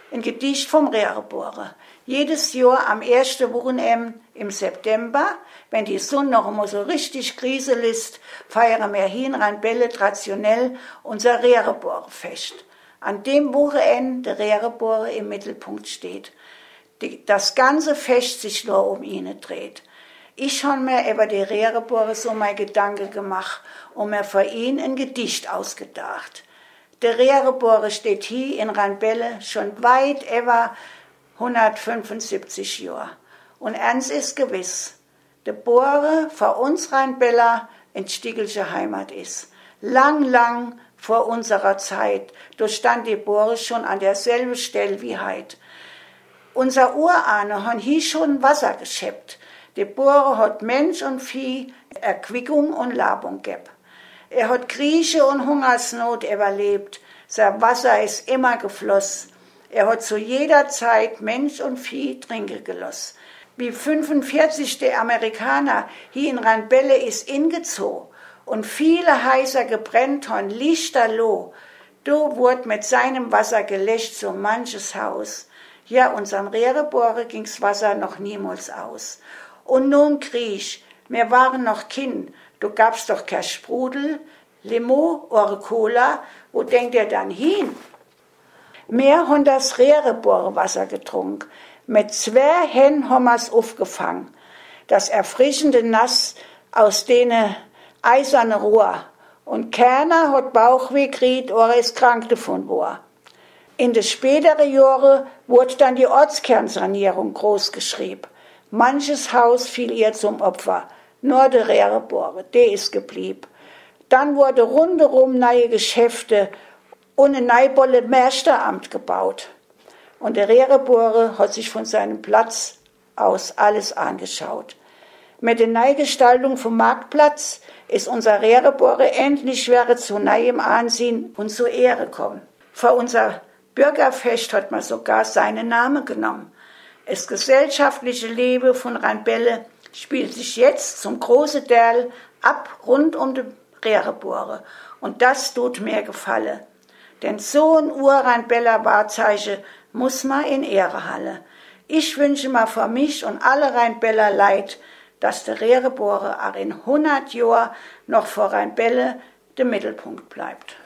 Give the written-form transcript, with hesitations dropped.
Ein Gedicht vom Rehrebohrer. Jedes Jahr am ersten Wochenende im September, wenn die Sonne noch einmal so richtig griesel ist, feiern wir hier in Rheinbelle traditionell unser Rehrebohrerfest. An dem Wochenende der Rehrebohrer im Mittelpunkt steht. Das ganze Fest sich nur um ihn dreht. Ich habe mir über die Rehrebohrer so mein Gedanke gemacht und mir für ihn ein Gedicht ausgedacht. Der Rehrebohrer steht hier in Rheinbelle schon weit über 175 Jahre. Und eins ist gewiss, der Bohrer für uns Rheinbeller eine stickelsche Heimat ist. Lang vor unserer Zeit, da stand die Bohrer schon an derselben Stelle wie heut. Unser Urahne haben hier schon Wasser geschöpft. Der Bohrer hat Mensch und Vieh Erquickung und Labung gegeben. Er hat Kriege und Hungersnot überlebt. Sein Wasser ist immer geflossen. Er hat zu jeder Zeit Mensch und Vieh trinken gelassen. Wie 45 der Amerikaner hier in Rheinbelle ist ingezogen und viele Häuser gebrennt haben, lichterloh. Da wurde mit seinem Wasser gelöscht so manches Haus. Ja, unserem Rehrebohrer ging's Wasser noch niemals aus. Und nun Krieg, wir waren noch Kind, da gab's doch kein Sprudel, Limo oder Cola, wo denkt ihr dann hin? Wir haben das Rehrebohrerwasser getrunken. Mit 2 Händen haben wir's aufgefangen. Das erfrischende Nass aus denen eisernen Rohr. Und keiner hat Bauchweh gekriegt oder ist krank davon war. In den späteren Jahren wurde dann die Ortskernsanierung groß geschrieben. Manches Haus fiel ihr zum Opfer. Nur der Rehrebohrer, der ist geblieben. Dann wurde rundherum neue Geschäfte und ein neues Mästeramt gebaut. Und der Rehrebohrer hat sich von seinem Platz aus alles angeschaut. Mit der Neugestaltung vom Marktplatz ist unser Rehrebohrer endlich wieder zu neuem Ansehen und zur Ehre gekommen. Für unser Bürgerfest hat man sogar seinen Namen genommen. Das gesellschaftliche Leben von Rheinbelle spielt sich jetzt zum großen Teil ab rund um den Rehrebohrer. Und das tut mir gefallen. Denn so ein Ur-Rheinbeller Wahrzeichen muss man in Ehre halten. Ich wünsche mir für mich und alle Rheinbeller Leid, dass der Rehrebohrer auch in 100 Jahren noch vor Rheinbelle der Mittelpunkt bleibt.